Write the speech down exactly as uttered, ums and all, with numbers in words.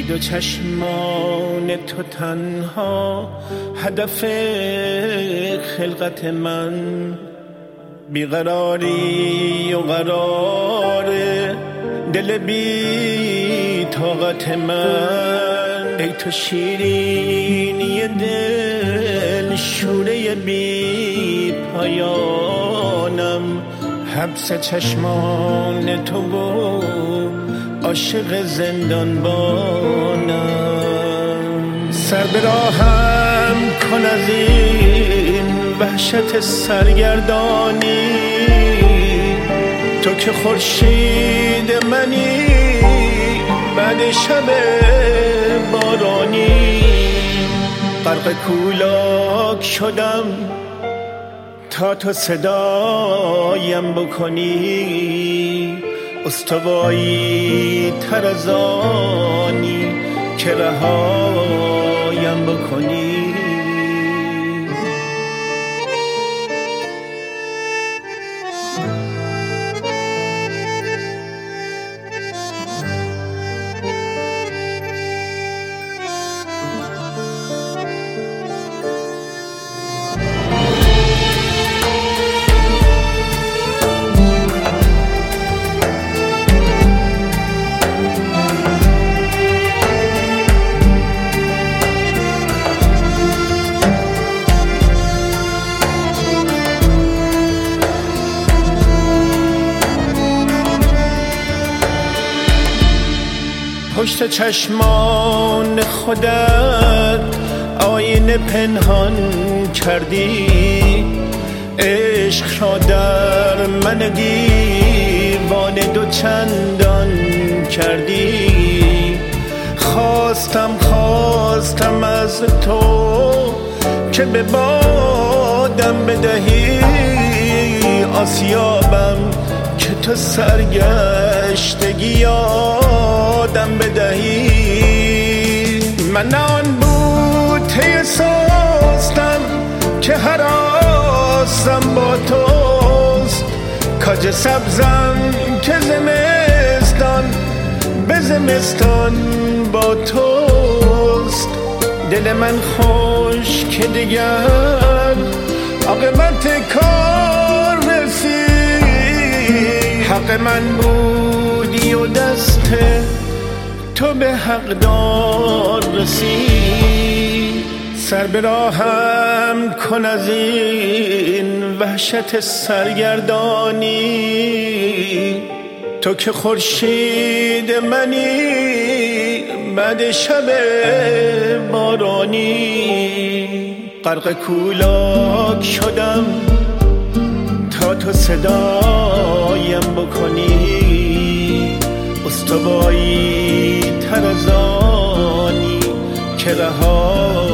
دو چشمان تو تنها هدف خلقت من، بیقراری و قرار دل بی طاقت من. ای تو شیرینی دل، شوره بی پایانم، حبس چشمان تو و عاشق زندان بانم. سر به راهم کن از این وحشت سرگردانی، تو که خورشید منی بعد شب بارانی. غرق کولاک شدم تا تو صدایم بکنی، استوایی تر از آنی که رهایم بکنی. پشت چشمان خودت آینه پنهان کردی، عشق را در من دیوانه دو چندان کردی. خواستم خواستم از تو که به بادم بدهی آسیابم، که تو سرگشتگی یادم بدهی. من آن بوته سستم که هراسم با توست، کاج سبزم که زمستان به زمستان با توست. دل من خوش که دیگر عاقبت کار رسید، حق من بودی و دست تو به حقدار رسید. سر به راهم کن از این وحشت سرگردانی، تو که خورشید منی بعد شب بارانی. غرق کولاک شدم تا تو صدایم بکنی، استوایی تر از آنی که رها